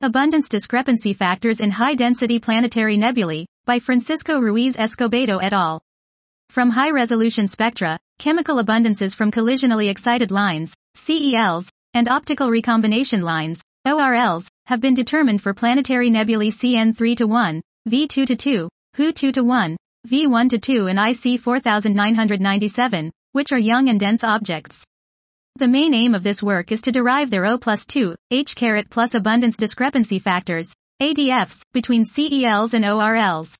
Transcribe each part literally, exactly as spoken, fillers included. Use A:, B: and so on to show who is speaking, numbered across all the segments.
A: Abundance discrepancy factors in high-density planetary nebulae, by Francisco Ruiz Escobedo et al. From high-resolution spectra, chemical abundances from collisionally excited lines, C E Ls, and optical recombination lines, O R Ls, have been determined for planetary nebulae C N three to one, V two to two, H U two to one, V one to two and I C four nine nine seven, which are young and dense objects. The main aim of this work is to derive their O plus two, H caret plus abundance discrepancy factors, A D Fs, between C E Ls and O R Ls.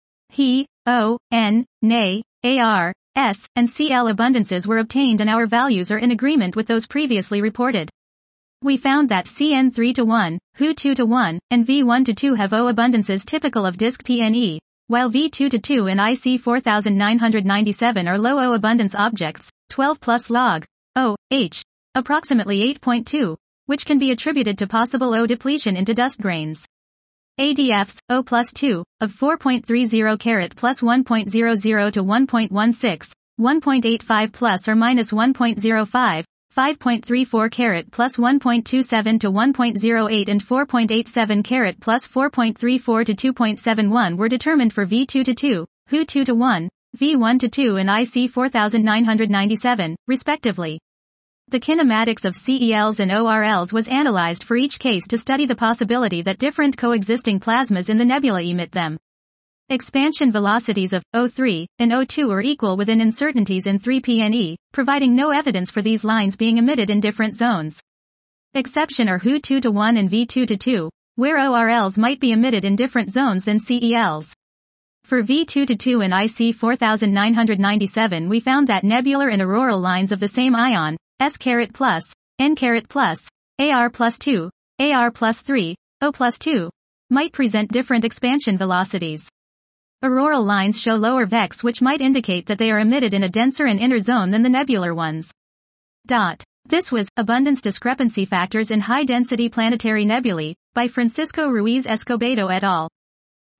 A: He, O, N, N, A R, S, and C L abundances were obtained and our values are in agreement with those previously reported. We found that C N three to one, H U two to one, and V one to two have O abundances typical of disk P N E, while V two to two and I C four nine nine seven are low O abundance objects, twelve plus log O, H, approximately eight point two, which can be attributed to possible O depletion into dust grains. A D Fs, O plus two, of four point three zero carat plus one point zero zero to one point one six, one point eight five plus or minus one point zero five, five point three four carat plus one point two seven to one point zero eight and four point eight seven carat plus four point three four to two point seven one were determined for V two to two, H U two to one, V one to two and I C four nine nine seven, respectively. The kinematics of C E Ls and O R Ls was analyzed for each case to study the possibility that different coexisting plasmas in the nebula emit them. Expansion velocities of O three and O two are equal within uncertainties in three P N E, providing no evidence for these lines being emitted in different zones. Exception are H U two to one and V two to two, where O R Ls might be emitted in different zones than C E Ls. For V two to two and I C four nine nine seven we found that nebular and auroral lines of the same ion, S caret plus, N caret plus, A R plus two, A R plus three, O plus two, might present different expansion velocities. Auroral lines show lower vex which might indicate that they are emitted in a denser and inner zone than the nebular ones. Dot. This was Abundance Discrepancy Factors in High-Density Planetary Nebulae, by Francisco Ruiz Escobedo et al.